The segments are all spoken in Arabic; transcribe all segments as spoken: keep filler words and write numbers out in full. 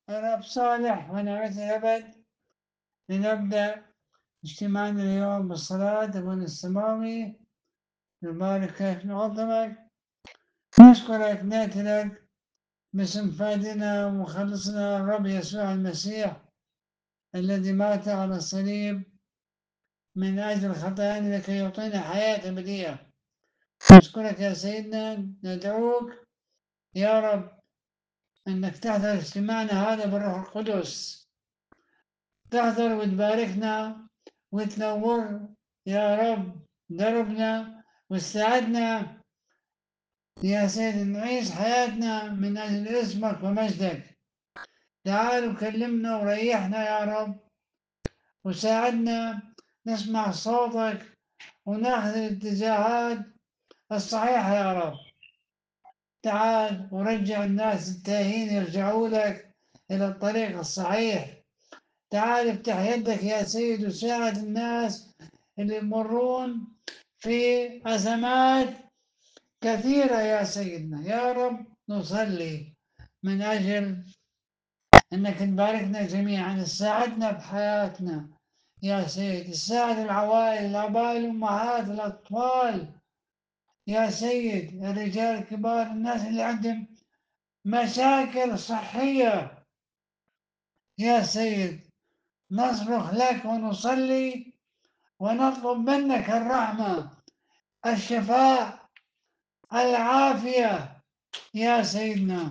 رب صالح ونعمة الأبد. لنبدأ اجتماعنا اليوم بالصلاة. أبونا السماوي نباركك نعظمك نشكرك نأتي لك باسم فادنا ومخلصنا الرب يسوع المسيح الذي مات على الصليب من أجل خطايانا لكي يعطينا حياة أبدية. نشكرك يا سيدنا، ندعوك يا رب أنك تحضر اجتماعنا هذا بالروح القدس، تحضر وتباركنا وتنور يا رب دربنا وتساعدنا يا سيدي نعيش حياتنا من أجل اسمك ومجدك. تعال وكلمنا وريحنا يا رب وساعدنا نسمع صوتك وناخذ الاتجاهات الصحيحة يا رب. تعال ورجع الناس التائهين يرجعوا لك إلى الطريق الصحيح. تعال افتح يدك يا سيد وساعد الناس اللي يمرون في أزمات كثيرة يا سيدنا. يا رب نصلي من أجل أنك تباركنا جميعا، تساعدنا بحياتنا يا سيد، تساعد العوائل، الآباء، الأمهات، الأطفال يا سيد، الرجال الكبار، الناس اللي عندهم مشاكل صحية يا سيد. نصرخ لك ونصلي ونطلب منك الرحمة، الشفاء، العافية يا سيدنا.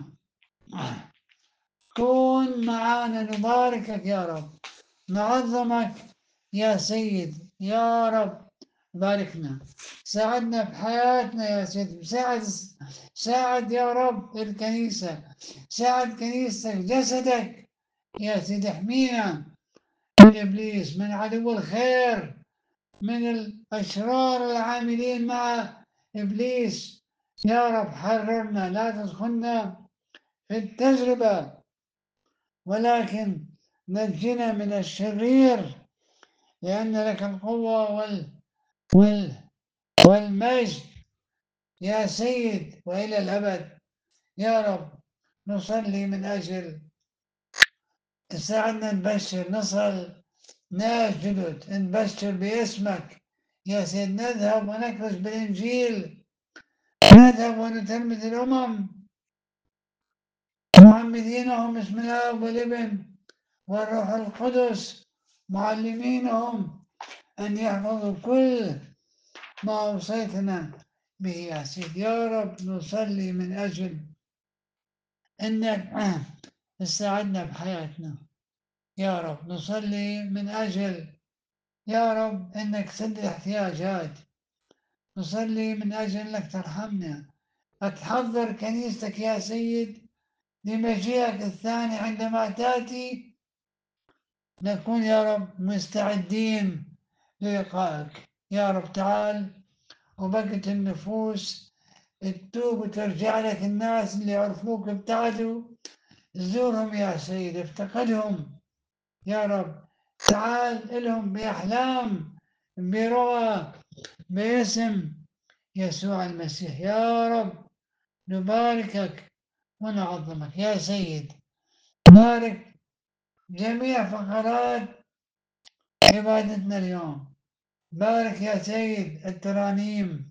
كون معانا، نباركك يا رب، نعظمك يا سيد يا رب. باركنا، ساعدنا بحياتنا يا سيد، ساعد ساعد يا رب الكنيسة، ساعد كنيستك جسدك يا سيد. احمينا من إبليس، من عدو الخير، من الأشرار العاملين مع إبليس يا رب. حررنا، لا تدخلنا في التجربة، ولكن نجنا من الشرير، لأن لك القوة وال وال والمجد يا سيد وإلى الأبد يا رب. نصلي من أجل تساعدنا نبشر، نصل ناس جدد، نبشر باسمك يا سيد. نذهب ونكرز بالإنجيل، نذهب ونتلمذ الأمم معمدينهم بسم الله والابن والروح القدس، معلمينهم أن يحفظوا كل ما أوصيتنا به يا سيد. يا رب نصلي من أجل أنك تساعدنا بحياتنا يا رب. نصلي من أجل يا رب أنك تسد الاحتياجات. نصلي من أجل أنك ترحمنا، تحضر كنيستك يا سيد لمجيئك الثاني. عندما تأتي نكون يا رب مستعدين للقائك يا رب. تعال وبقت النفوس تتوب وترجع لك. الناس اللي يعرفوك ابتعدوا، زورهم يا سيد، افتقدهم يا رب. تعال لهم بأحلام، برؤى، باسم يسوع المسيح يا رب. نباركك ونعظمك يا سيد. بارك جميع فقرات عبادتنا اليوم. بارك يا سيد الترانيم،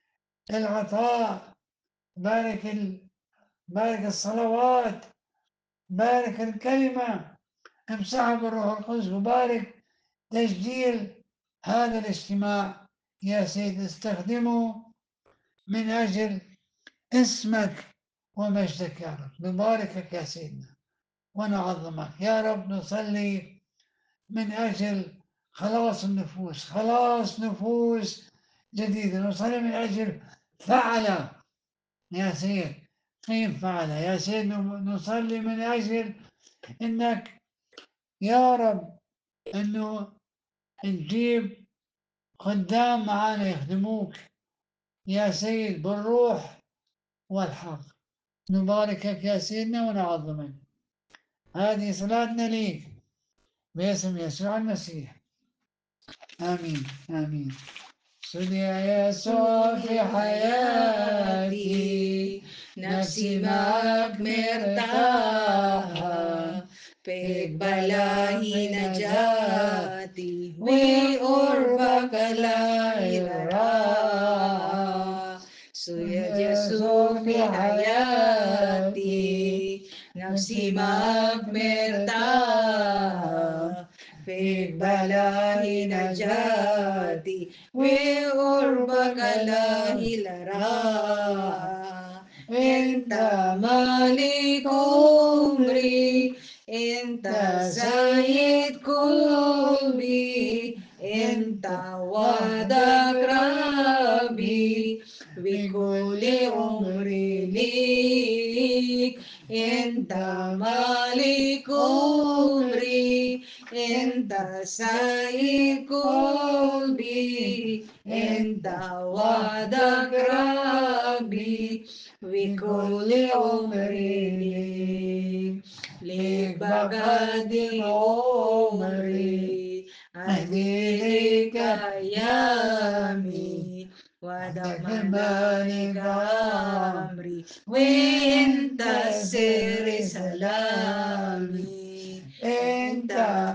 العطاء، بارك ال... بارك الصلوات، بارك الكلمة، امسحها بالروح القدس، وبارك تسجيل هذا الاجتماع يا سيد. استخدمه من أجل اسمك ومجدك يا رب. نباركك يا سيدنا ونعظمك يا رب. نصلي من أجل خلاص النفوس، خلاص نفوس جديدة. نصلي من أجل فعلة يا سيد، قيم فعلة يا سيد. نصلي من أجل إنك يا رب إنه نجيب خدام معانا يخدموك يا سيد بالروح والحق. نباركك يا سيدنا ونعظمك. هذه صلاتنا ليك باسم يسوع المسيح، آمين آمين. صل يا يسوع في حياتي، نفسي معك مرتاحة، Pegbalahi na jati, we urba kalailara. Suya Jesu fi hayati, nagsimag merta. Pegbalahi na jati, we urba kalailara. Enta malikumri, enta zayid kulbi, enta wadak rabi, bikuli umri lik, enta malikumri, enta zayid kulbi, enta wadak rabi, Vikuli umri, lik bagadi umri, adili kayami, wadak manani kamri, winta siri salami, enta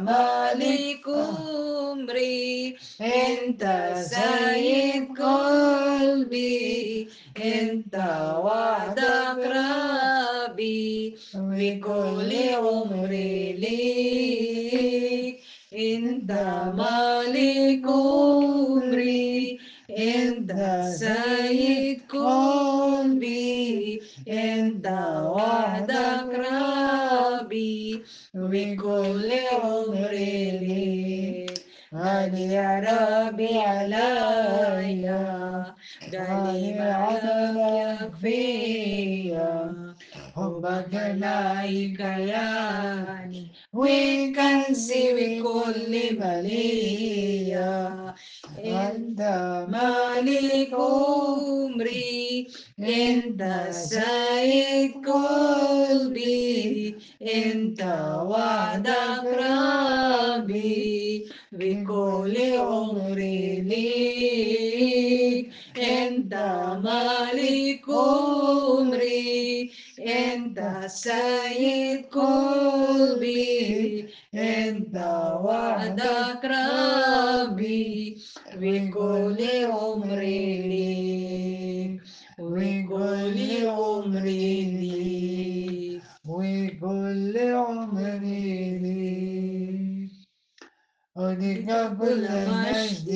malikumri, enta zayid kolbi, enta wadak rabi, vikuli umri lik, enta malik umri, enta zayid kolbi, enta wadak rabi, vikuli umri lik. غالي يا ربي عليا غالي معك يكفيا حبك لا يكياني وكنزي بكل بلية انت مالك عمري انت سيد قلبي انت وعدك ربي بكل عمري ليك انت مالك عمري انت سيد قلبي انت وعدك ربي بكل عمري ليك وكل عمري ليك وكل عمري ليك ولك كل المجد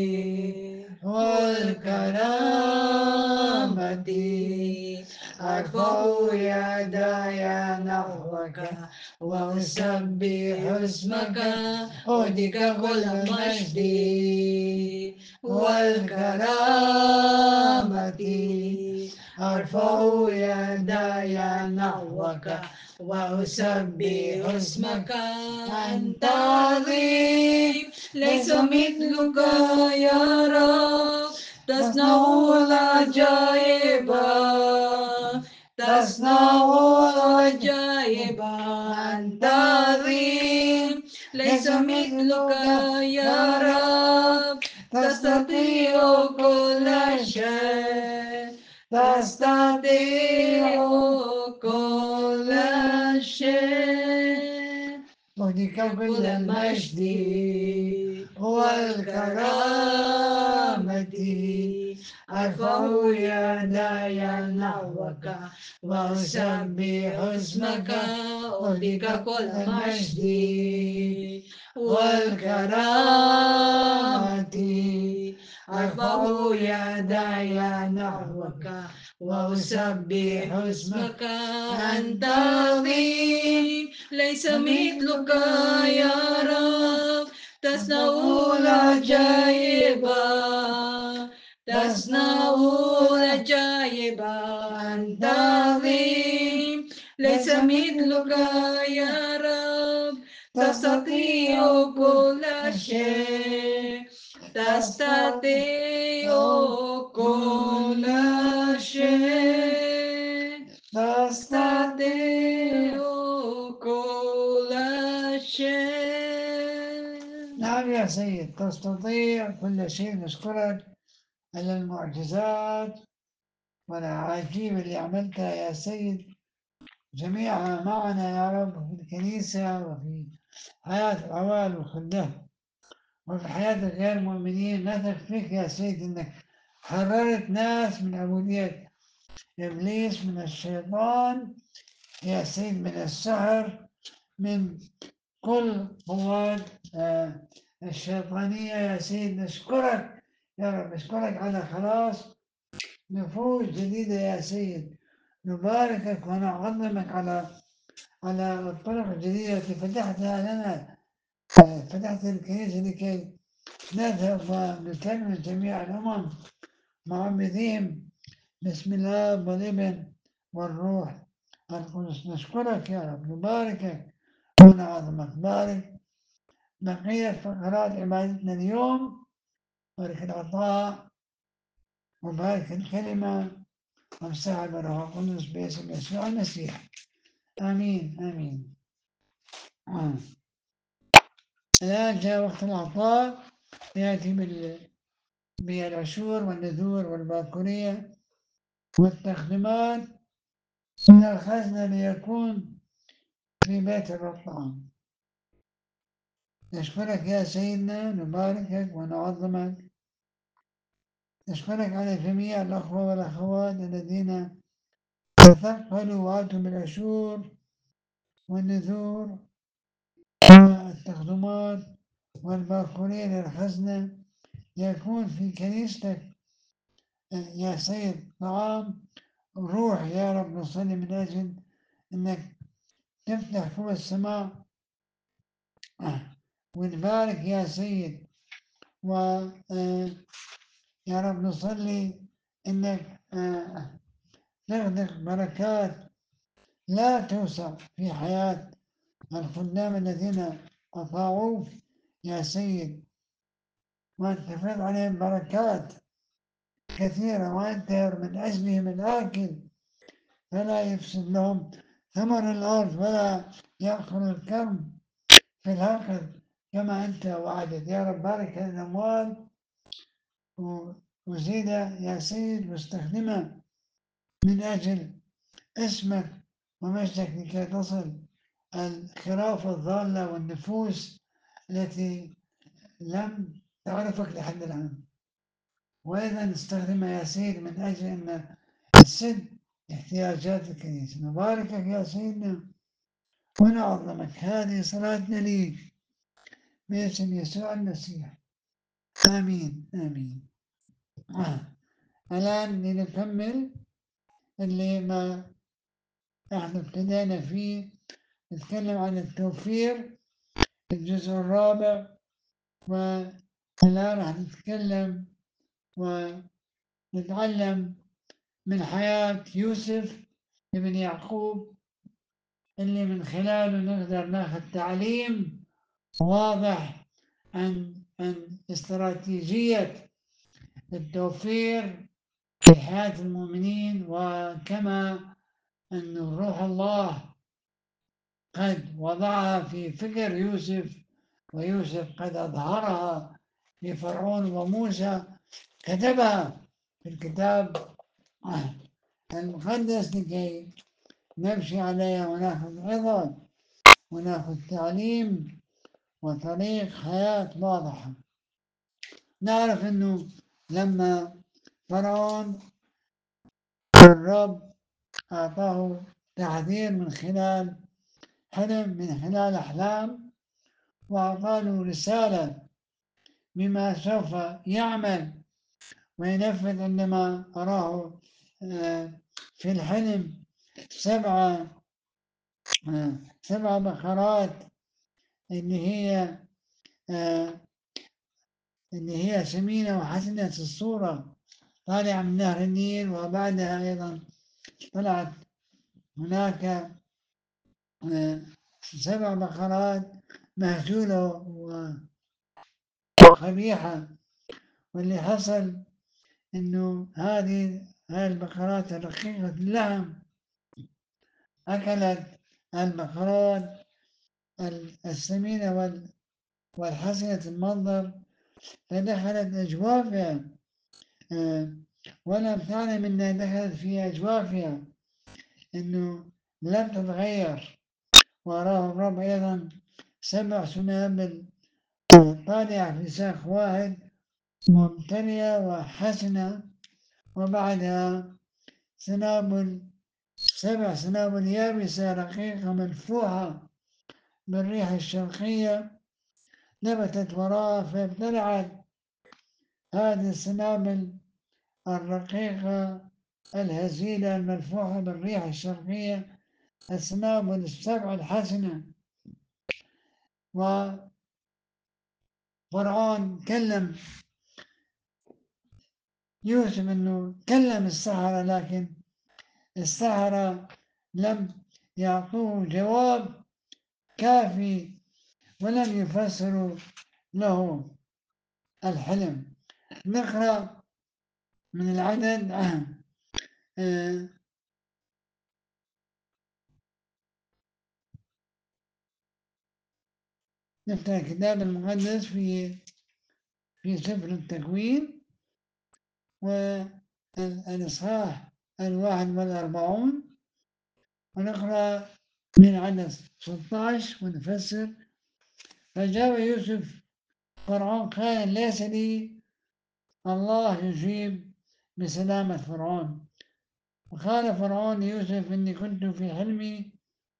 والكرامة أرفع يدي نحوك وأسبح اسمك أهدك كل المجد والكرامة أرفع يدي نحوك وأسبح اسمك أنت عظيم ليس مثلك يا رب تصنع العجائب تصنع العجائب أنت عظيم ليس مثلك يا رب تستطيع كل شيء تستطيع كل شيء ولك كل المجد والكرامة أرفع يدي نحوك وأسبح اسمك ولك كل المجد والكرامة أرفع يدي نحوك وأسبح اسمك أنت عظيم ليس مثلك يا رب تصنع العجائب تصنع العجائب أنت عظيم ليس مثلك يا رب تستطيع كل شيء تستطيع كل شيء تستطيع كل شيء. نعم يا سيد تستطيع كل شيء. نشكرك على المعجزات والعجيب اللي عملتها يا سيد جميعها معنا يا رب في الكنيسة وفي حياة العوائل والخدام وفي حياة غير المؤمنين. نثق فيك يا سيد إنك حررت ناس من عبودية إبليس، من الشيطان يا سيد، من السحر، من كل قوات آه، الشيطانية يا سيد. نشكرك يا رب، نشكرك على خلاص نفوس جديدة يا سيد. نباركك ونعظمك على على الطرق الجديدة التي فتحتها لنا. آه، فتحت الكنيسة لكي نذهب ونكلم جميع الأمم معبدين بسم الله والابن والروح القدس. نشكرك يا رب، نباركك ونعظمك. بارك بقية فقرات عبادتنا اليوم، بارك العطاء وبارك الكلمة وامسح بالروح القدس باسم يسوع المسيح. آمين آمين. آه. الآن جاء وقت العطاء، يأتي بال- بالعشور والنذور والباكورية والتقديمات من الخزنة ليكون في بيت الرب طعام. نشكرك يا سيدنا، نباركك ونعظمك. نشكرك على جميع الأخوة والأخوات الذين تثقلوا وأتوا بالعشور والنذور والتقدمات والباكورين للخزنة، يكون في كنيستك يا سيد طعام روح. يا رب نصلي من أجل أنك تفتح فوق السماء ونبارك يا سيد. و آه، يا رب نصلي أنك آه، تغدق بركات لا توسع في حياة الخدام الذين أطاعوك يا سيد، وأن تفرض عليهم بركات كثيرة، وأنت من أجلهم الآكل فلا يفسد لهم ثمر الأرض ولا يأكل الكرم في الهقل كما أنت وعدت. يا رب بارك الأموال وزيد يا سيد واستخدمها من أجل اسمك ومجدك لكي تصل الخراف الضالة والنفوس التي لم تعرفك لحد الآن. وأيضا نستخدمها يا سيد من أجل أن تسد احتياجات الكنيسة. نباركك يا سيدنا ونعظمك. هذه صلاتنا ليك باسم يسوع المسيح. آمين آمين. آه. الآن لنكمل اللي ما احنا ابتدينا فيه، نتكلم عن التوفير الجزء الرابع. والآن راح نتكلم ونتعلم من حياة يوسف ابن يعقوب، اللي من خلاله نقدر ناخذ تعليم واضح عن عن استراتيجية التوفير في حياة المؤمنين، وكما أن روح الله قد وضعها في فكر يوسف، ويوسف قد أظهرها لفرعون وموسى كتبها في الكتاب المقدس لكي نمشي عليها وناخذ عظة وناخذ تعليم وطريق حياة واضحة. نعرف أنه لما فرعون الرب أعطاه تحذير من خلال حلم، من خلال أحلام، وأعطاه رسالة بما سوف يعمل وينفذ عندما أراه في الحلم سبعة سبع بقرات اللي هي اللي هي سمينة وحسنة الصورة طالعة من نهر النيل، وبعدها أيضا طلعت هناك سبع بقرات مهزولة وقبيحة. واللي حصل إنه هذه هاي البقرات الرقيقة اللحم أكلت البقرات السمينة والحسنة المنظر فدخلت أجوافها، ولم تعلم أنها دخلت في أجوافها، إنه لم تتغير. وأراه الرب أيضا سبع سنابل طالعة في ساق واحد ممتلئة وحسنة، وبعدها سنابل سبع سنابل يابسة رقيقة منفوحة بالريح الشرقية نبتت وراء، فابتلعت هذه السنابل الرقيقة الهزيلة الملفوحة بالريح الشرقية السنابل السبع الحسنة. وفرعون كلم يوسف أنه كلم السحرة، لكن السحرة لم يعطوه جواب كافي ولم يفسروا له الحلم. نقرأ من العدد آه نفتح الكتاب المقدس في في سفر التكوين والإصحاح الواحد والأربعون، ونقرأ من عدد ستة عشر ونفسر. فجاء يوسف فرعون قال ليس لي الله يجيب بسلامة فرعون. وقال فرعون ليوسف إني كنت في حلمي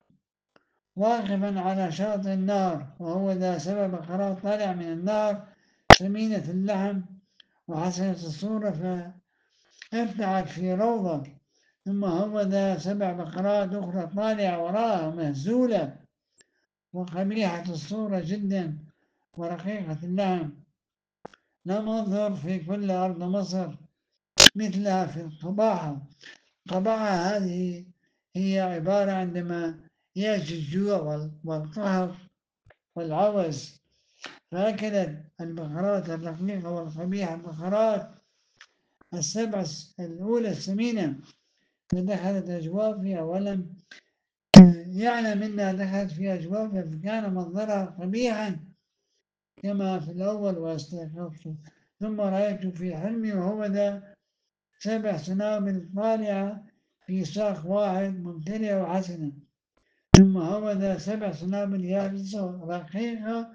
واقفا على شاطئ النار، وهو ذا سبب بقرات طالع من النار سمينة اللحم وحسنة الصورة فارتعت في روضة، ثم هو ذا سبع بقرات أخرى طالعة وراءها مهزولة وقبيحة الصورة جدا ورقيقة اللحم، لم أنظر في كل أرض مصر مثلها في القباحة. قباحة هذه هي عبارة عندما يأتي الجوع والقهر والعوز، فأكلت البقرات الرقيقة والقبيحة البقرات السبع الأولى السمينة فدخلت أجوافها ولم يعلم أنها دخلت في أجوافها، فكان منظرها قبيحا كما في الأول واستيقظت. ثم رأيت في حلمي وهو ذا سبع سنابل طالعة في ساق واحد ممتلئة وحسنة، ثم هو ذا سبع سنابل يابسة رقيقة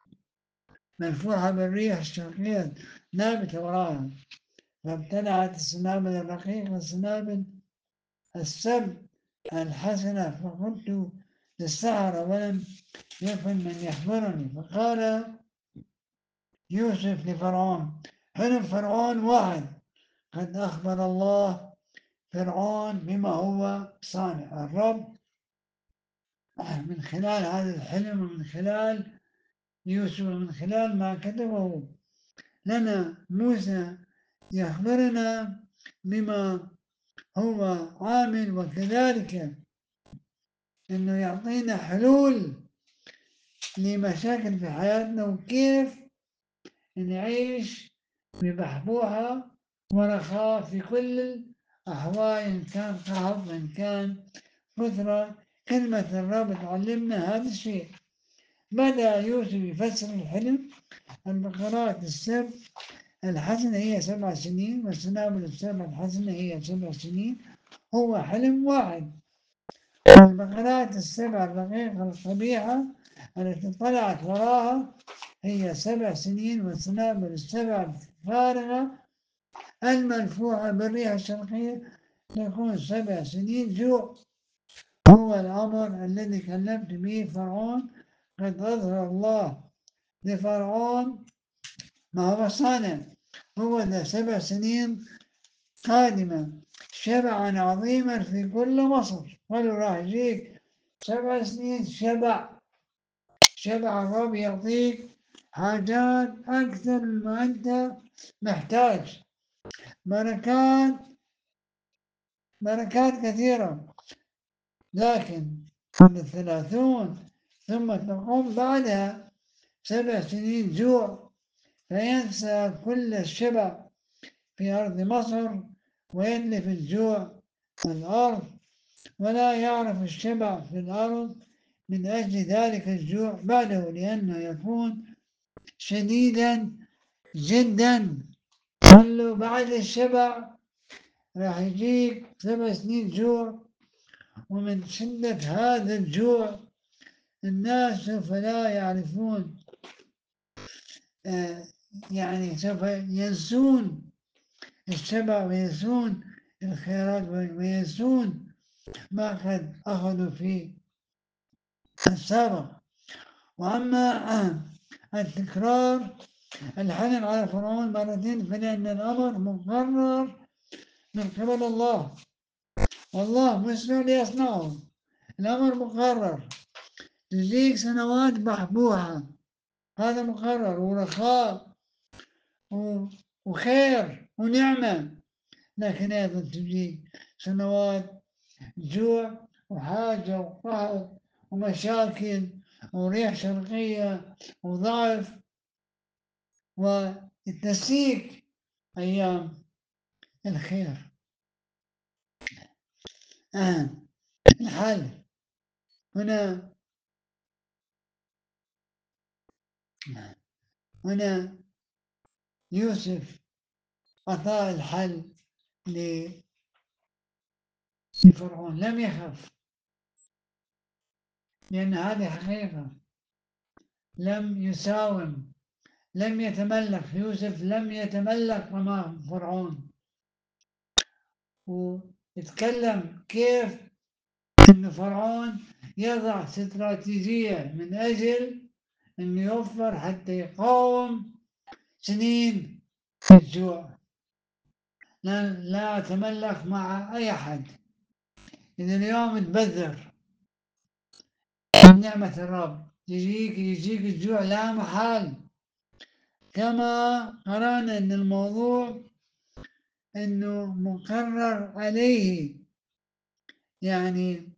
منفوحة بالريح الشرقية نابتة وراها، فابتلعت السنابل الرقيقة السنابل السبع الحسنة. فقلت للسحرة ولم يكن من يخبرني. فقال يوسف لفرعون حلم فرعون واحد، قد أخبر الله فرعون بما هو صانع. الرب من خلال هذا الحلم ومن خلال يوسف ومن خلال ما كتبه لنا موسى يخبرنا بما هو عامل، وكذلك أنه يعطينا حلول لمشاكل في حياتنا وكيف نعيش ببحبوحة ورخاء في كل الأحوال، إن كان قهر إن كان كثرة. كلمة الرب تعلمنا هذا الشيء. بدأ يوسف يفسر الحلم. البقرات السبع الحسنة هي سبع سنين، والسنابل السبع الحسنة هي سبع سنين، هو حلم واحد. البقرات السبع الرقيقة القبيحة التي طلعت وراها هي سبع سنين، والسنابل السبع الفارغة الملفوحة بالريح الشرقية تكون سبع سنين جوع. هو الأمر الذي كلمت به فرعون، قد أظهر الله لفرعون ما هو صانع. هو ذا سبع سنين قادمة شبعا عظيما في كل مصر. قالوا راح يجيك سبع سنين شبع. شبع الرب يعطيك حاجات أكثر مما أنت محتاج، بركات بركات كثيرة. لكن عند الثلاثون ثم تقوم بعدها سبع سنين جوع، فينسى كل الشبع في أرض مصر ويتلف الجوع الأرض، ولا يعرف الشبع في الأرض من أجل ذلك الجوع بعده، لأنه يكون شديدا جدا. قال له بعد الشبع راح يجيك سبع سنين جوع، ومن شدة هذا الجوع الناس سوف لا يعرفون آه، يعني سوف ينسون الشبع وينسون الخيرات وينسون ما قد أخذوا في السابق. وأما التكرار الحلم على فرعون مرتين فلأن الأمر مقرر من قبل الله، والله مسمع ليصنعه. الأمر مقرر، تجيك سنوات محبوحة، هذا مقرر، ورخاء وخير ونعمة، لكن أيضا تجيك سنوات جوع وحاجة وقهر ومشاكل وريح شرقية وضعف، وتنسيك أيام الخير. آه. الحل هنا هنا يوسف أعطاه الحل لفرعون، لم يخف، لأن هذه حقيقة. لم يساوم، لم يتملق، يوسف لم يتملق أمام فرعون، ويتكلم كيف أن فرعون يضع استراتيجية من أجل أن يوفر حتى يقاوم سنين الجوع. لا, لا أتملق مع أي أحد. إذا اليوم تبذر من نعمة الرب يجيك يجيك الجوع لا محال. كما قرأنا أن الموضوع أنه مقرر عليه، يعني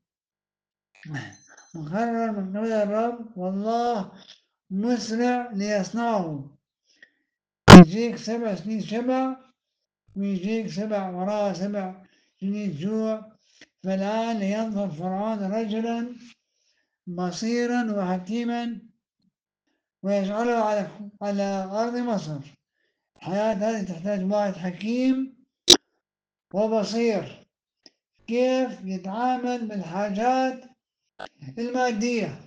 مقرر من قبل الرب، والله مسرع ليصنعه. يجيك سبع سنين شبع، ويجيك سبع وراء سبع سنين جوع. فالآن ينظر فرعون رجلا بصيرا وحكيما ويجعله على على أرض مصر. الحياة هذه تحتاج واحد حكيم وبصير كيف يتعامل بالحاجات المادية.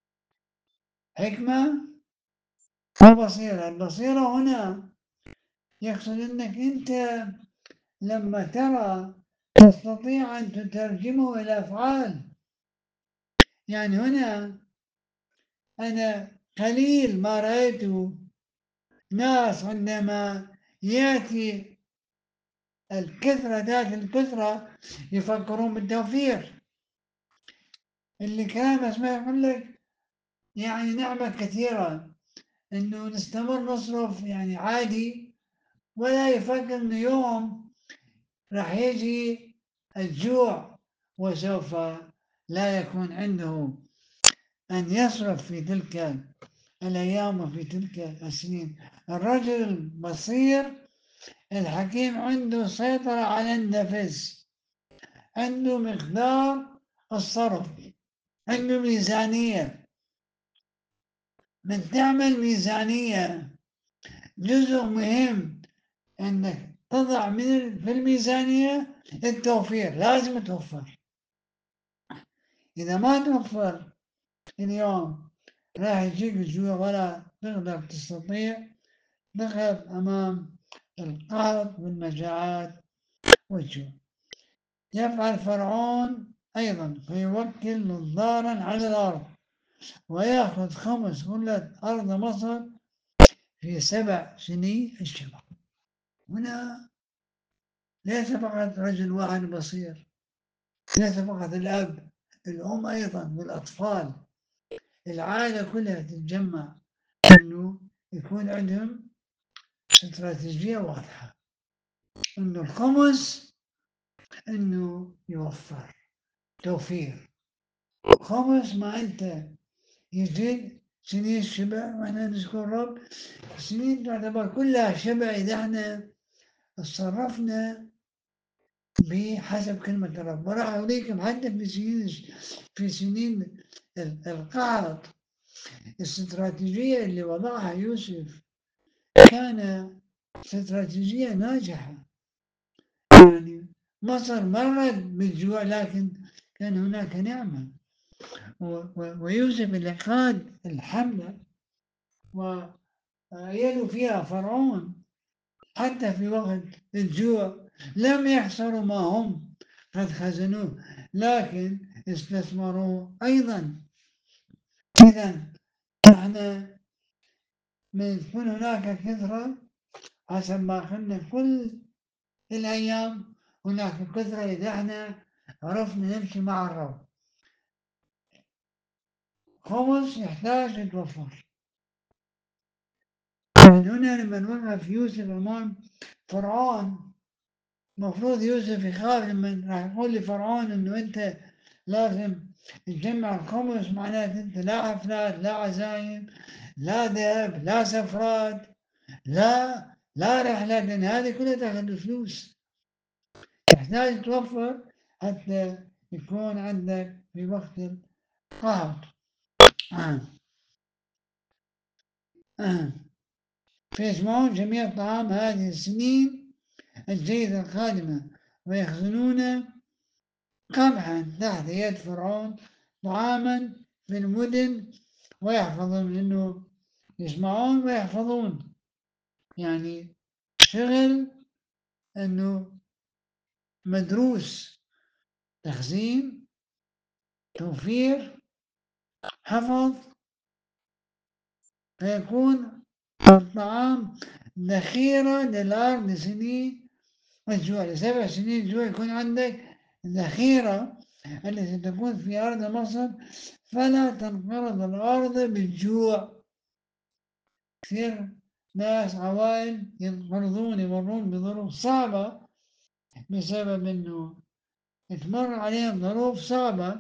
حكمة وبصيرة. البصيرة هنا يقصد أنك أنت لما ترى تستطيع أن تترجمه إلى أفعال. يعني هنا أنا قليل ما رأيت ناس عندما يأتي الكثرة ذات الكثرة يفكرون بالتوفير. اللي كلام اسمه يقول لك يعني نعمة كثيرة إنه نستمر نصرف يعني عادي، ولا يفكر إنه يوم راح يجي الجوع وسوف لا يكون عنده أن يصرف في تلك الأيام وفي تلك السنين. الرجل البصير الحكيم عنده سيطرة على النفس، عنده مقدار الصرف، عنده ميزانية. من تعمل ميزانية جزء مهم أنك تضع من في الميزانية التوفير، لازم توفر. إذا ما توفر اليوم راح يجيك الجوع ولا تقدر تستطيع تقف أمام القهر والمجاعات والجوع. يفعل فرعون أيضا فيوكل نظارا على الأرض ويأخذ خمس كل أرض مصر في سبع سنين الشبع. هنا ليس فقط رجل واحد بصير، ليس فقط الأب، الأم أيضا والأطفال، العائلة كلها تتجمع إنه يكون عندهم استراتيجية واضحة، إنه الخمس إنه يوفر توفير. خمس ما أنت يزيد سنين الشبع، وإحنا نشكر رب السنين تعتبر كلها شبع إذا إحنا تصرفنا بحسب كلمة الرب. وراح أوريكم حتى في سنين في سنين القحط الاستراتيجية اللي وضعها يوسف كان استراتيجية ناجحة. يعني مصر مرت بالجوع لكن كان هناك نعمة، ويوسف اللي قاد الحملة ويدوا فيها فرعون حتى في وقت الجوع لم يحصروا ما هم قد خزنوه، لكن استثمروه أيضا. إذا نحن من تكون هناك كثرة حسب ما قلنا كل الأيام هناك كثرة إذا احنا عرفنا نمشي مع الرب. خمس يحتاج يتوفر. من هنا لما وقف يوسف أمام فرعون المفروض يوسف يخاف لما راح يقول لفرعون إنه أنت لازم تجمع الخمس، معناته أنت لا حفلات لا عزايم لا ذهب لا سفرات لا لا رحلات، لأن هذه كلها تاخذ فلوس. تحتاج توفر حتى يكون عندك في وقت القحط. آه. آه. فيجمعون جميع طعام هذه السنين الجيدة القادمة ويخزنون قمحا تحت يد فرعون طعاما في المدن ويحفظون، إنه يسمعون ويحفظون، يعني شغل إنه مدروس، تخزين توفير حفظ، فيكون الطعام ذخيرة للأرض لسنين الجوع، لسبع سنين الجوع يكون عندك ذخيرة التي تكون في أرض مصر فلا تنقرض الأرض بالجوع. كثير ناس عوائل ينقرضون يمرون بظروف صعبة بسبب إنه تمر عليهم ظروف صعبة،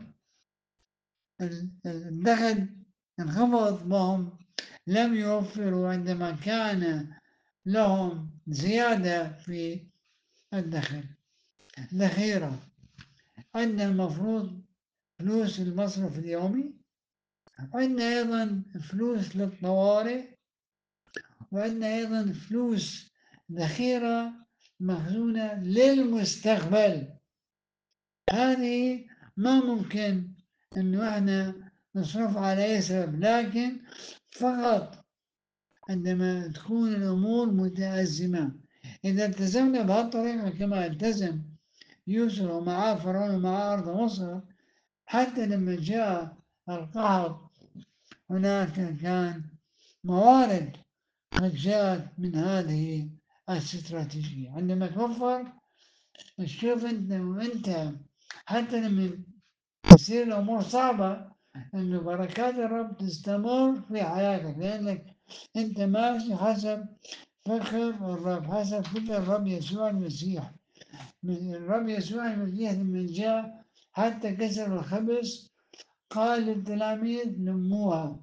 الدخل انخفض وهم لم يوفروا عندما كان لهم زيادة في الدخل ذخيرة. عندنا المفروض فلوس المصرف اليومي، وعندنا أيضا فلوس للطوارئ، وعندنا أيضا فلوس ذخيرة مخزونة للمستقبل. هذه ما ممكن إنه إحنا نصرف على أي سبب، لكن فقط عندما تكون الأمور متأزمة. إذا التزمنا بهالطريقة كما التزم يوسف ومعاه فرعون ومعاه أرض مصر، حتى لما جاء القحط هناك كان موارد قد جاءت من هذه الاستراتيجية. عندما توفر تشوف أنت وأنت حتى لما تصير الأمور صعبة إنه بركات الرب تستمر في حياتك، لأنك أنت ماشي حسب فكر الرب، حسب فكر الرب يسوع المسيح. من الرب يسوع المسيح لما جاء حتى كسر الخبز قال للتلاميذ نموها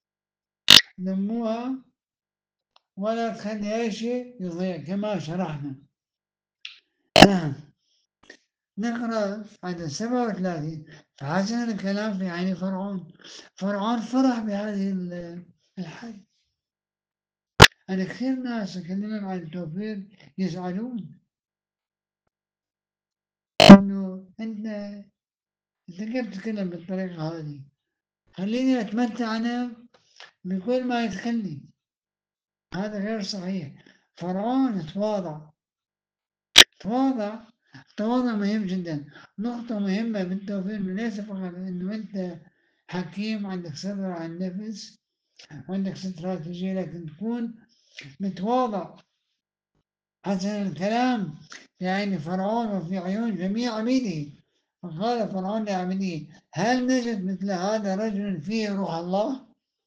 نموها ولا تخلي أي شيء يضيع كما شرحنا. نقرأ عدد سبعة وثلاثين. فحسن الكلام في عين فرعون، فرعون فرح بهذه الحال. أنا كثير ناس أكلمهم عن التوفير يزعلون إنه أنت أنت كيف تتكلم بالطريقة هذه؟ خليني أتمتع أنا بكل ما يدخلني. هذا غير صحيح. فرعون تواضع تواضع التواضع مهم جدا. نقطة مهمة بالتوفير ليس فقط إنه أنت حكيم عندك صبر على النفس وعندك استراتيجية، لكن تكون متواضع. حسن الكلام في عين فرعون وفي عيون جميع عبيده. فقال فرعون لعبيده هل نجد مثل هذا رجل فيه روح الله؟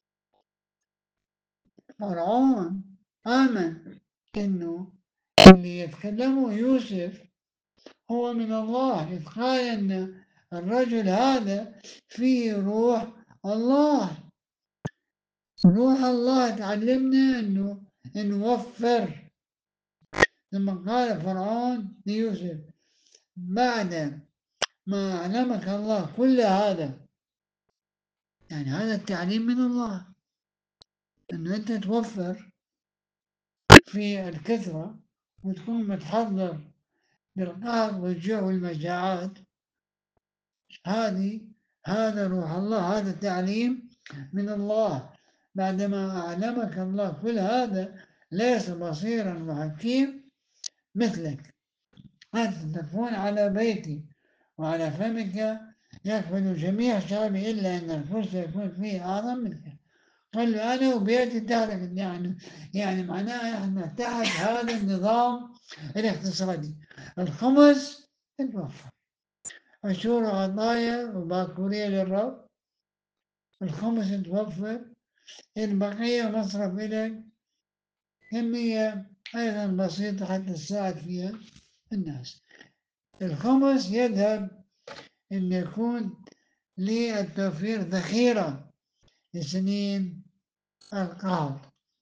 فرعون آمن إنه اللي يتكلمه يوسف هو من الله، إذ قال أن الرجل هذا فيه روح الله. روح الله تعلمنا أنه نوفر. لما قال فرعون ليوسف بعد ما علمك الله كل هذا، يعني هذا التعليم من الله أنه أنت توفر في الكثرة وتكون متحضر للقهر والجوع والمجاعات. هذه هذا روح الله، هذا تعليم من الله. بعدما أعلمك الله كل هذا ليس بصيرا وحكيم مثلك، أنت تكون على بيتي وعلى فمك يكفل جميع شعبي إلا أن الكرسي يكون فيه أعظم منك. قال له أنا وبيتي تحت، يعني يعني معناها إحنا تحت هذا النظام الاقتصادي. الخمس اتوفر، عشور عطايا وباكورية للرب، الخمس توفر، البقية مصرف إليك، كمية أيضا بسيطة حتى تساعد فيها الناس. الخمس يذهب أن يكون للتوفير ذخيرة لسنين القحط.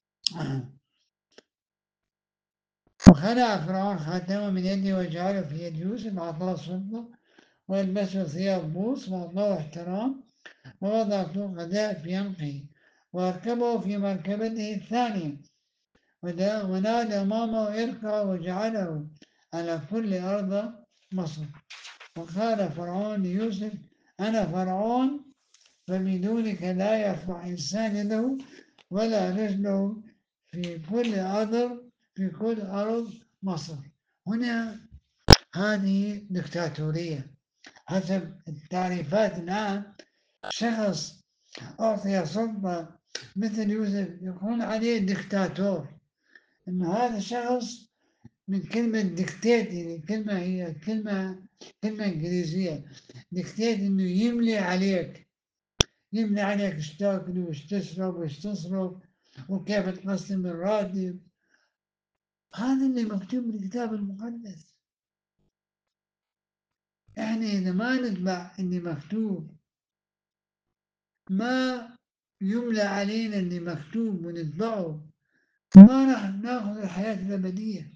وخلع فرعون خاتمه من يده وجعله في يد يوسف، أعطاه السلطة ويلبسه ثياب بوس وأعطاه احترام، ووضع طوق غداء في عنقه وأركبه في مركبته الثانية، ونادى ماما اركع وجعله على كل أرض مصر. وقال فرعون ليوسف أنا فرعون فبدونك لا يرفع إنسان يده ولا رجله في كل أرض في كل أرض مصر. هنا هذه دكتاتورية حسب التعريفات الآن. شخص أعطي سلطة مثل يوسف يكون عليه دكتاتور، إن هذا الشخص من كلمة ديكتات، يعني كلمة هي كلمة كلمة إنجليزية. ديكتات إنه يملي عليك، يملي عليك إيش تاكل وإيش تشرب وإيش تصرف وكيف تقسم الراتب. هذا اللي مكتوب بالكتاب المقدس. إحنا إذا ما نتبع اللي مكتوب، ما يملى علينا اللي مكتوب ونتبعه، ما راح ناخذ الحياة الأبدية.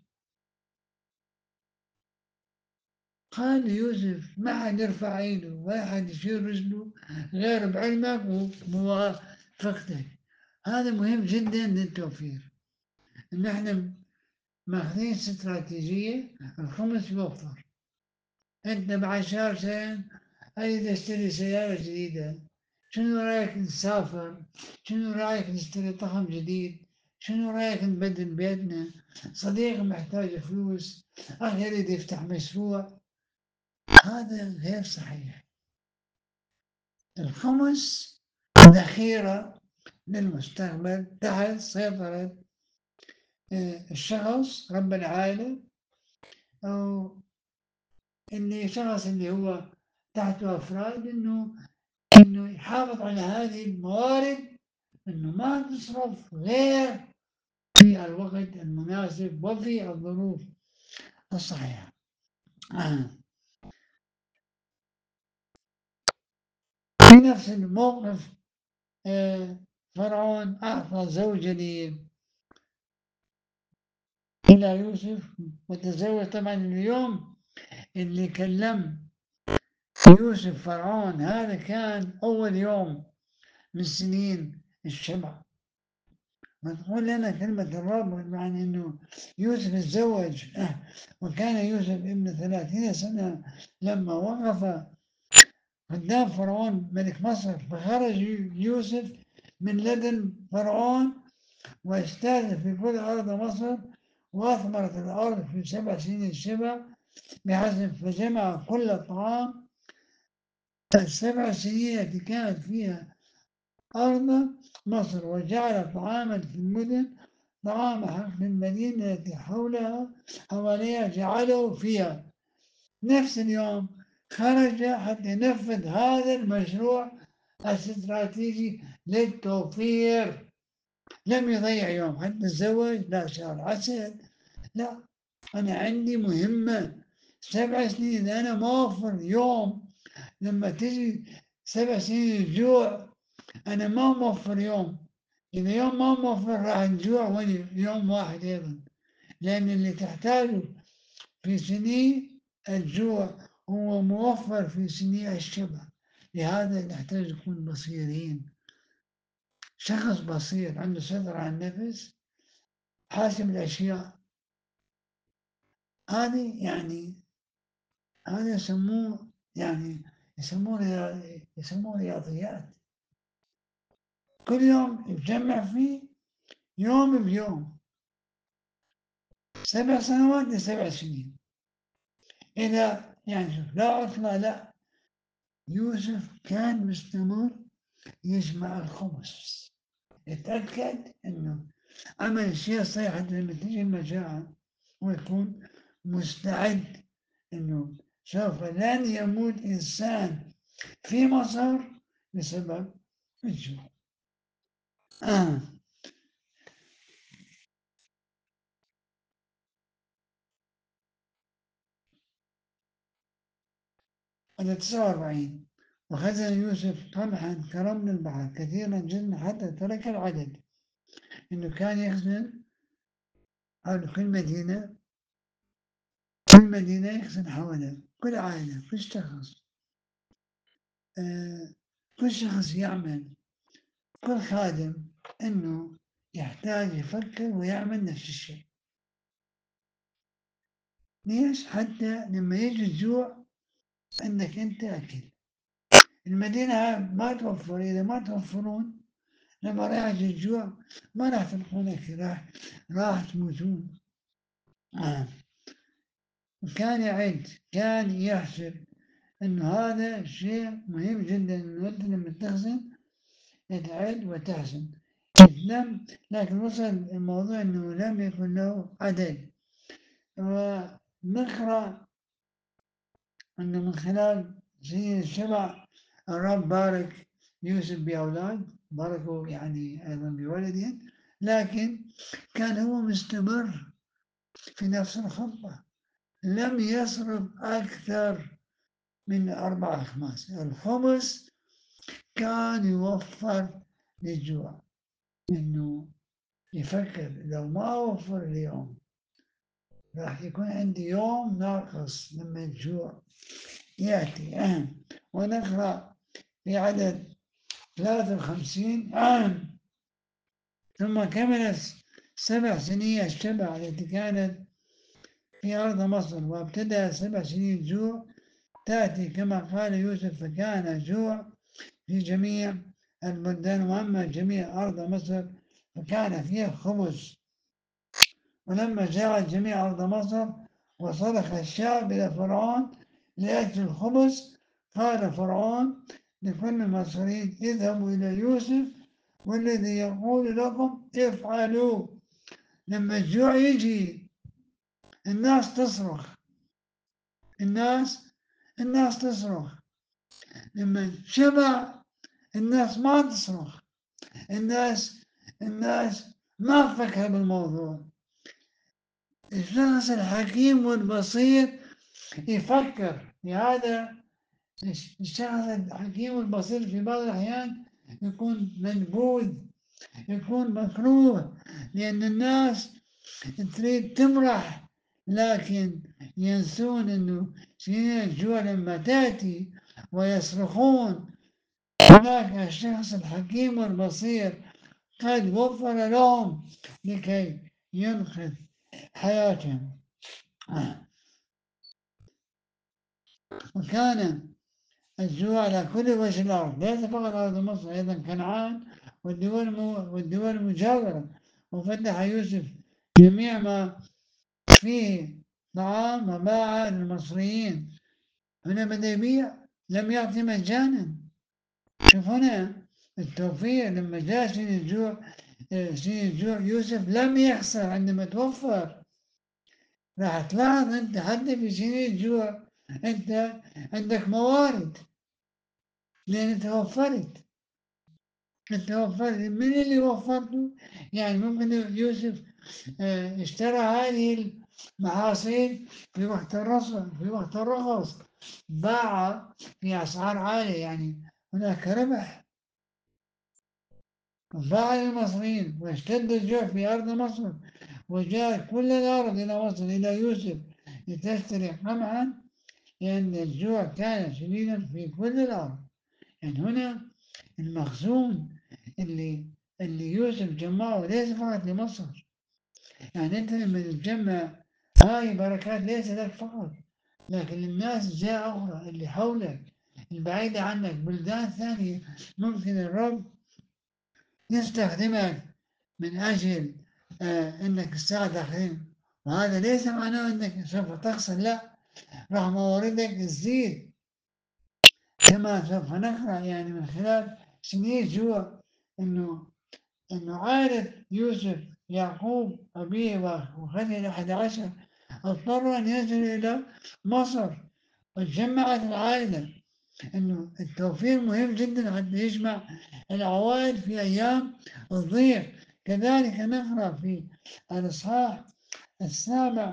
قال يوسف ما حد يرفع عينه ولا حد يشيل رجله غير بعلمك وموافقتك. هذا مهم جدا للتوفير، إن احنا ماخذين استراتيجية. الخمس يوفر. انت بعشر سنة اريد اشتري سيارة جديدة، شنو رايك نسافر؟ شنو رايك نشتري طقم جديد؟ شنو رايك نبدل بيتنا؟ صديق محتاج فلوس، اخي يريد يفتح مشروع. هذا غير صحيح. الخمس ذخيرة للمستقبل تحت سيطرة الشخص رب العائلة، أو اللي شخص اللي هو تحته أفراد، إنه إنه يحافظ على هذه الموارد، إنه ما تصرف غير في الوقت المناسب وفي الظروف الصحيحة. آه. في نفس الموقف آه، فرعون أعطى زوجة إلى يوسف وتزوج. طبعا اليوم اللي كلم يوسف فرعون هذا كان أول يوم من سنين الشبع. وتقول لنا كلمة الرب عن أنه يوسف تزوج، وكان يوسف ابن ثلاثين سنة لما وقف قدام فرعون ملك مصر، فخرج يوسف من لدن فرعون واجتاز في كل أرض مصر، وأثمرت الأرض في سبع سنين الشبع بحسب، فجمع كل الطعام السبع سنين التي كانت فيها أرض مصر، وجعل طعاما في المدن طعام حق المدينة التي حولها حواليها جعله فيها. نفس اليوم خرج حتى ينفذ هذا المشروع الاستراتيجي للتوفير. لم يضيع يوم حتى تزوج، لا شهر عسل، لا، أنا عندي مهمة سبع سنين. إذا أنا ما أوفر يوم لما تجي سبع سنين الجوع، أنا ما موفر يوم. إذا يوم ما موفر راح نجوع وني يوم واحد أيضا، لأن اللي تحتاجه في سنين الجوع هو موفر في سنين الشبع. لهذا نحتاج نكون بصيرين. شخص بصير عنده سيطرة على النفس، حاسب الأشياء هذه، يعني هذا يسموه يعني يسموه رياض- يسموه رياضيات. كل يوم يتجمع فيه يوم بيوم، سبع سنوات لسبع سنين. إذا يعني شوف، لا عطلة لا، يوسف كان مستمر يجمع الخمس. يتأكد إنه عمل الشيء الصحيح حتى لما تيجي المجاعة ويكون مستعد إنه سوف لن يموت إنسان في مصر بسبب الجوع. آه. على تسعة وأربعين، وخزن يوسف قمحا كرمل البحر كثيرا جدا حتى ترك العدد. إنه كان يخزن حول كل مدينة، كل مدينة يخزن حولها، كل عائلة، كل شخص، آه كل شخص يعمل، كل خادم إنه يحتاج يفكر ويعمل نفس الشيء. ليش؟ حتى لما يجي الجوع عندك أنت أكل. المدينة ما توفر، إذا ما توفرون لما راح يجي الجوع ما راح تلقون أكل، راح راح تموتون. آه. كان يعد، كان يحسب إنه هذا شيء مهم جدا، إنه أنت لما تخزن تعد وتحسن. لم لكن وصل الموضوع أنه لم يكن له عدد. ونقرأ أنه من خلال سنين السبع الرب بارك يوسف بأولاد، باركه يعني أيضا بولد، لكن كان هو مستمر في نفس الخطة، لم يصرف أكثر من أربع أخماس. الخمس كان يوفر للجوع، إنه يفكر لو ما أوفر اليوم راح يكون عندي يوم ناقص لما الجوع يأتي. أهم ونقرأ في عدد ثلاثة وخمسين عام. ثم كملت سبع سنين الشبع التي كانت في أرض مصر، وابتدأ سبع سنين جوع تأتي كما قال يوسف، فكان جوع في جميع البلدان، وأما جميع أرض مصر فكان فيها خبز. ولما جاءت جميع أرض مصر وصرخ الشعب إلى فرعون لأجل الخبز، قال فرعون لكل المصريين اذهبوا إلى يوسف والذي يقول لكم افعلوا. لما الجوع يجي الناس تصرخ، الناس الناس تصرخ. لما شبع الناس ما تصرخ، الناس الناس ما تفكر بالموضوع. الشخص الحكيم والبصير يفكر في هذا. الشخص الحكيم والبصير في بعض الأحيان يكون منبوذ، يكون مكروه، لأن الناس تريد تمرح، لكن ينسون أنه سنين الجوع لما تأتي ويصرخون هناك الشخص الحكيم والبصير قد وفر لهم لكي ينقذ حياتهم. وكان الجوع على كل وجه الأرض، ليس فقط أرض مصر، أيضا كنعان والدول والدول المجاورة. وفتح يوسف جميع ما فيه طعام وباع للمصريين. هنا بدأ يبيع، لم يعطي مجانا. شوف هنا التوفير. لما جاء سنين الجوع، سنين الجوع يوسف لم يخسر عندما توفر. راح تلاحظ أنت حتى في سنين الجوع أنت عندك موارد، لأن توفرت. أنت وفرت. من اللي وفرته؟ يعني ممكن يوسف اشترى هذه المحاصيل في وقت الرخص، في وقت الرخص باع في أسعار عالية، يعني هناك ربح. باع للمصريين واشتد الجوع في أرض مصر، وجاءت كل الأرض إلى مصر إلى يوسف لتشتري قمحا، لأن الجوع كان شديدا في كل الأرض. يعني هنا المخزون اللي اللي يوسف جمعه ليس فقط لمصر. يعني أنت لما تجمع هاي بركات ليس لك فقط، لكن للناس جاء أخرى اللي حولك، البعيدة عنك، بلدان ثانية ممكن الرب يستخدمك من أجل آه إنك تساعد آخرين، وهذا ليس معناه إنك سوف تخسر، لا، راح مواردك تزيد. كما سوف نقرأ يعني من خلال سنين جوا إنه إنه عائلة يوسف يعقوب أبيه وخليل الأحد عشر اضطروا أن ينزلوا إلى مصر، وتجمعت العائلة. إنه التوفير مهم جدا حتى يجمع العوائل في أيام الضيق. كذلك نقرأ في الإصحاح السابع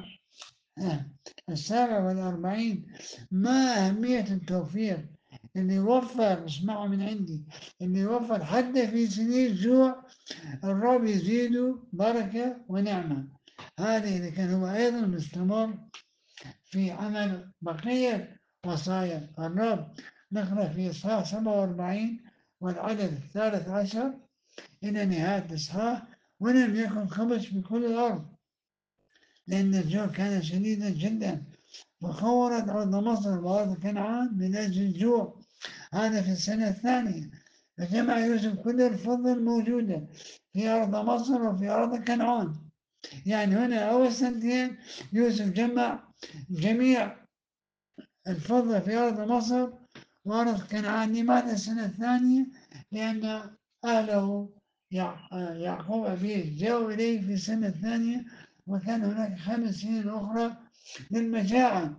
السابع والأربعين ما أهمية التوفير، اللي يوفر، اسمعوا من عندي، اللي يوفر حتى في سنين الجوع الرب يزيده بركة ونعمة. هذه إذا كان هو أيضا مستمر في عمل بقية وصايا الرب. نقرأ في إصحاح سبعة وأربعين والعدد الثالث عشر إلى نهاية الإصحاح: ولم يكن خبز في كل الأرض لأن الجوع كان شديدا جدا، فخورت أرض مصر وأرض كنعان من أجل الجوع. هذا في السنة الثانية. فجمع يوسف كل الفضة الموجودة في أرض مصر وفي أرض كنعان. يعني هنا أول سنتين يوسف جمع جميع الفضة في أرض مصر وأرض كنعان. لماذا السنة الثانية؟ لأن أهله يعقوب أبيه جاءوا إليه في السنة الثانية، وكان هناك خمس سنين أخرى للمجاعة.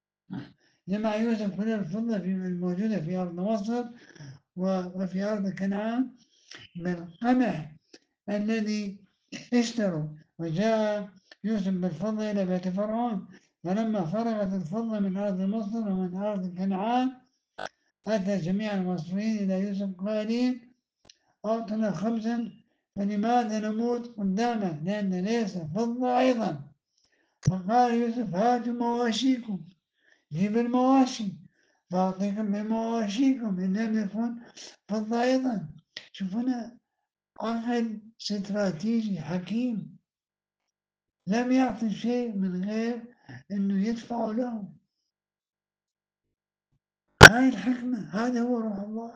جمع يوسف كل الفضة الموجودة في أرض مصر وفي أرض كنعان بالقمح الذي اشتروا. وجاء يوسف بالفضة إلى بيت فرعون، فلما فرغت الفضة من أرض مصر ومن أرض كنعان أتى جميع المصريين إلى يوسف قائلين: أعطنا خبزا، فلماذا نموت قدامك لأن ليس فضة أيضا؟ فقال يوسف: هاتوا مواشيكم، جيب المواشي فأعطيكم بمواشيكم إن لم يكن فضة أيضا. شوف هنا عقل استراتيجي حكيم، لم يعطي شيء من غير أنه يدفع له. هاي الحكمة، هذا هو روح الله.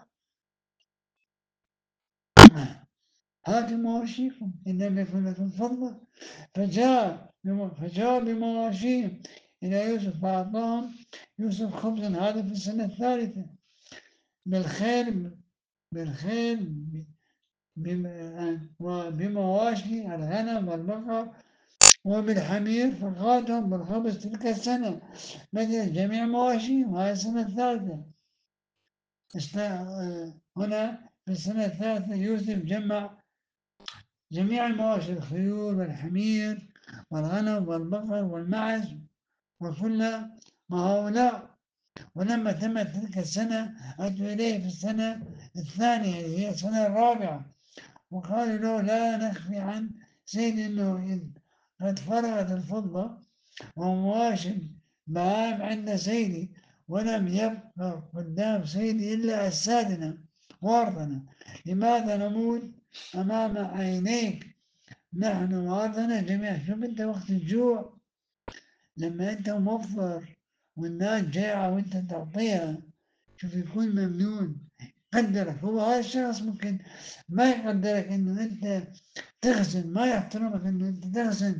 هاتوا مواشيكم إن لم يكن لكم فضة. فجاء فجاء بمواشيهم إلى يوسف فأعطاهم يوسف خبزا. هذا في السنة الثالثة. بالخيل بالخيل وبمواشي الغنم والبقر وبالحمير، فقاتهم بالخبز تلك السنة مثل جميع مواشيهم. وهذه السنة الثالثة. هنا في السنة الثالثة يوسف جمع جميع المواشي، الخيول والحمير والغنم والبقر والمعز وكل ما هؤلاء. ولما تمت تلك السنة أتوا إليه في السنة الثانية اللي هي السنة الرابعة، وقالوا له: لا نخفي عن سيد أنه قد فرغت الفضة ومواشي بعام عند سيدي، ولم يبقى قدام سيدي إلا أجسادنا وأرضنا. لماذا نموت أمام عينيك نحن وأرضنا جميعا؟ شوف أنت وقت الجوع لما أنت موفر والناس جائعة وأنت تعطيها، شوف يكون ممنون، قدرك. هو هذا الشخص ممكن ما يقدرك إنه أنت تخزن، ما يحترمك إنه أنت تخزن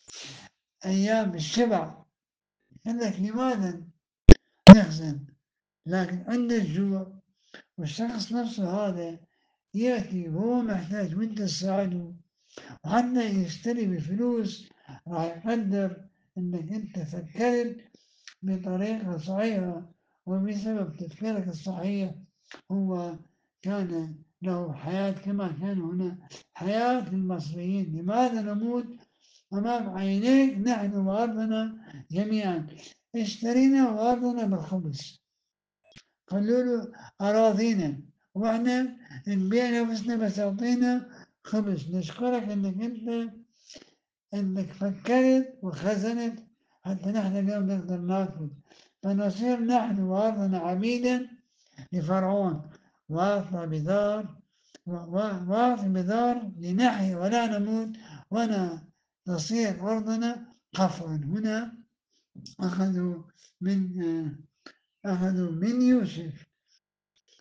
أيام الشبع، يقول لك لماذا نخزن؟ لكن عند الجوع والشخص نفسه هذا يأتي وهو محتاج وأنت تساعده، وحتى يشتري بفلوس راح يقدر إنك أنت فكرت بطريقة صحيحة، وبسبب تفكيرك الصحيح هو كان له حياة كما كان هنا حياة المصريين. لماذا نموت أمام عينيك نحن وأرضنا جميعا؟ اشترينا وأرضنا بالخبز، قالوا له أراضينا وإحنا نبيع نفسنا بس أعطينا خبز. نشكرك إنك أنت إنك فكرت وخزنت حتى نحن اليوم نقدر ناكل، فنصير نحن وأرضنا عبيدا لفرعون. وأعطى بذار وأعطي بذار لنحيا ولا نموت، ولا تصير أرضنا قفرا. هنا أخذوا من أخذوا من يوسف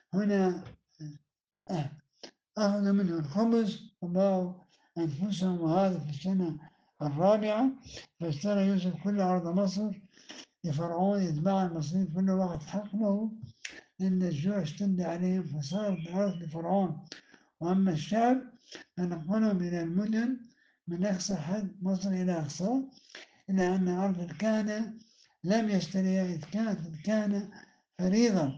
هنا أخذ منه الخبز وباعوا أنفسهم، وهذا في السنة الرابعة. فاشترى يوسف كل أرض مصر لفرعون يتبع المصريين كل واحد حقله، لأن الجوع اشتد عليهم، فصارت الأرض لفرعون. وأما الشعب فنقلهم إلى المدن من أقصى حد مصر إلى أقصى، إلى أن أرض الكهنة لم يشتريها، إذ كانت الكهنة فريضة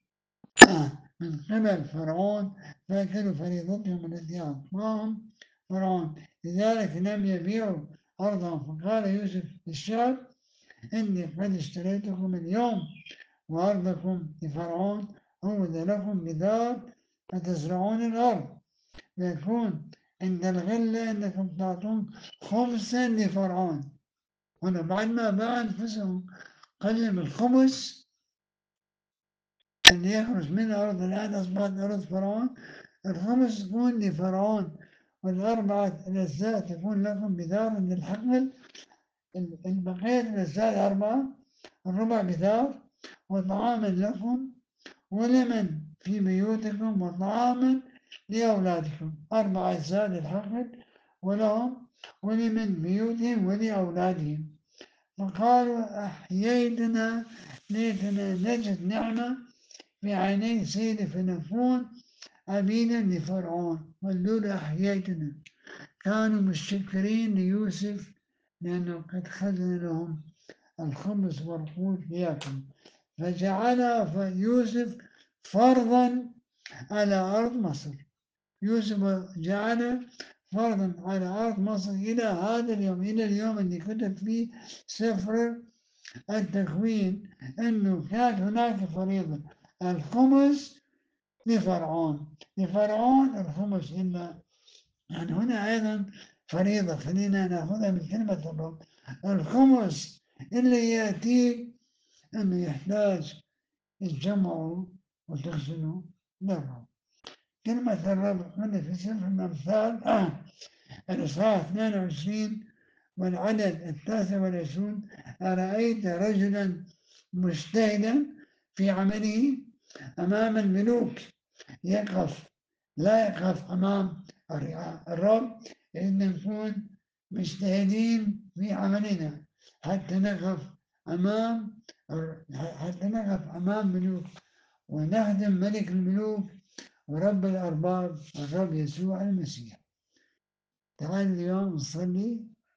من قبل فرعون، فأكلوا فريضتهم التي أعطاهم فرعون، لذلك لم يبيعوا أرضهم. فقال يوسف للشعب: إني قد اشتريتكم اليوم وأرضكم لفرعون، هوذ لكم بدار فتزرعون الأرض، فيكون عند الغلة أنكم تعطون خمسا لفرعون. هنا بعد ما باع أنفسهم قلم الخمس اللي يخرج من أرض الآن أصبحت أرض فرعون، الخمس يكون لفرعون، والأربعة للزات تكون لكم بدار للحقل، البقية للزات أربعة، الربع بدار، وطعاما لكم ولمن في بيوتكم وطعاما لأولادكم، أربع أجزاء للحقل ولهم ولمن بيوتهم ولأولادهم. فقالوا: أحييتنا ليتنا نجد نعمة في عيني سيدي فنكون عبيدا لفرعون. والدول أحييتنا كانوا مستشكرين ليوسف لأنه قد خزن لهم الخبز والقوت ليأكل، فجعل يوسف فرضا على أرض مصر. يوسف جعل فرضا على أرض مصر إلى هذا اليوم، إلى اليوم اللي كتب فيه سفر التكوين، أنه كانت هناك فريضة الخمس لفرعون، لفرعون الخمس. إلا يعني هنا أيضا فريضة، خلينا نأخذها من كلمة الرب. الخمس اللي يأتي أنه يحتاج يتجمعوا وتغسلوا للرب. كلمة الرب هنا في سفر الأمثال آه. الإصحاح اثنين وعشرين والعدد التاسع والعشرون: أرأيت رجلا مجتهدا في عمله أمام الملوك يقف، لا يقف أمام الرب، إن نكون مجتهدين في عملنا حتى نقف أمام حتى نقف أمام ملوك ونخدم ملك الملوك ورب الأرباب الرب يسوع المسيح. تعال اليوم نصلي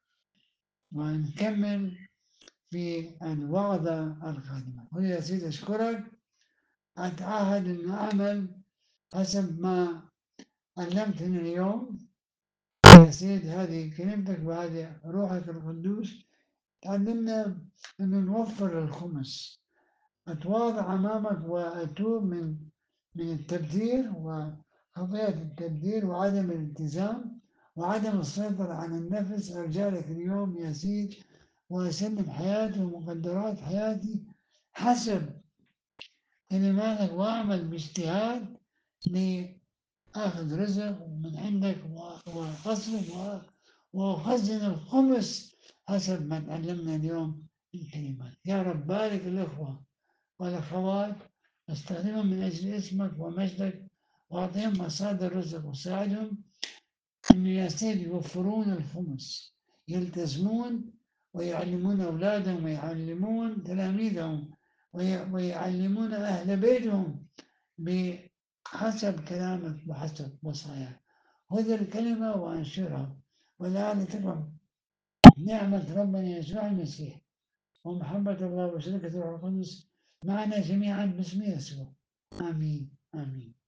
ونكمل في الوعظة القادمة. قل يا سيدي أشكرك، أتعهد أن أعمل حسب ما علمتني اليوم يا سيد. هذه كلمتك وهذه روحك القدوس تعلمنا أن نوفر الخمس. أتواضع أمامك وأتوب من من التبذير وخطيئة التبذير وعدم الالتزام وعدم السيطرة على النفس. أرجع لك اليوم يا سيد وأسلم حياتي ومقدرات حياتي حسب كلماتك، وأعمل باجتهاد لآخذ رزق من عندك وأصرف وأخزن الخمس حسب ما تعلمنا اليوم الكلمات. يا رب بارك الإخوة والأخوات، استخدمهم من أجل اسمك ومجدك، وأعطيهم مصادر رزق، وساعدهم أن يا سيدي يوفرون الخمس، يلتزمون ويعلمون أولادهم ويعلمون تلاميذهم ويعلمون أهل بيتهم بحسب كلامك وحسب وصاياك. خذ الكلمة وأنشرها، والآن تكن نعمة ربنا يسوع المسيح ومحبة الله وشركة الروح القدس معنا جميعا باسم يسوع. آمين آمين.